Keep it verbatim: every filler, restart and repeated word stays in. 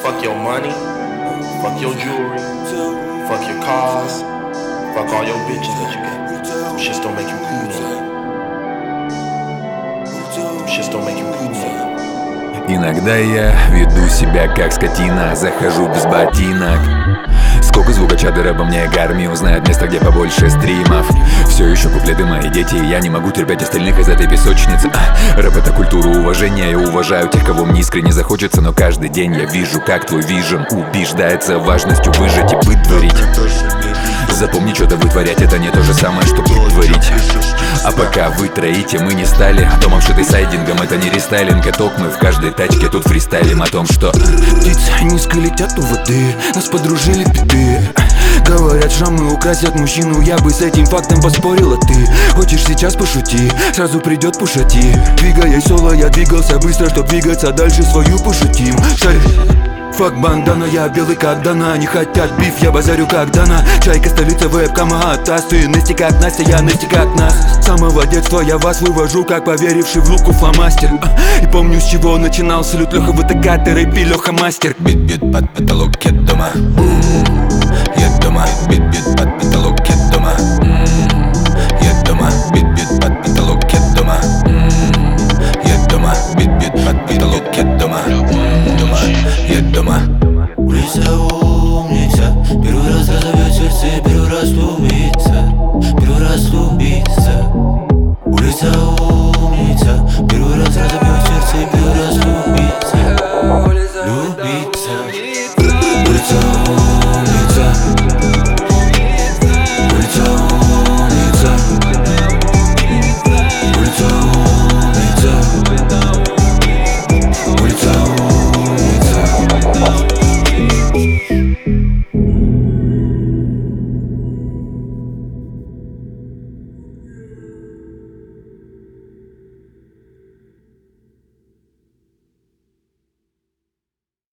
Fuck your money, fuck your jewelry, fuck your cars, fuck all your bitches that you got. Them shits don't make you cool no more. Them shits don't make you cool no more. Иногда я веду себя как скотина, захожу без ботинок. Сколько звукочады рэпа мне гарми узнает место, где побольше стримов. Все еще куплеты мои дети, я не могу терпеть остальных из этой песочницы. а, Рэп — это культура уважения, я уважаю тех, кого мне искренне захочется. Но каждый день я вижу, как твой вижен убеждается важностью выжить и быт творить. Запомни, что-то вытворять — это не то же самое, что быт творить. А пока вы троите, мы не стали домом, шитой сайдингом, это не рестайлинг. А ток мы в каждой тачке тут фристайлим о том, что птицы низко летят у воды, нас подружили беды. Говорят, шрамы украсят мужчину, я бы с этим фактом поспорила. Ты хочешь сейчас пошути, сразу придет пушати. Двигаясь соло, я двигался быстро, чтоб двигаться дальше, свою пошутим. Шаришь? Фак бандана, я белый как Дана. Не хотят биф, я базарю как Дана. Чайка, столица, веб-кама, Атас. Ты Насти как Настя, я Насти как нас. С самого детства я вас вывожу, как поверивший в луку фломастер. И помню, с чего начинал салют. Леха, вы такая, ты рэпи, Леха мастер. Бит-бит под потолок, я дома. Я дома, бит-бит под потолок, я дома. Я дома, бит-бит под потолок, я дома. Я дома, бит-бит под потолок, я дома. Дома, я дома.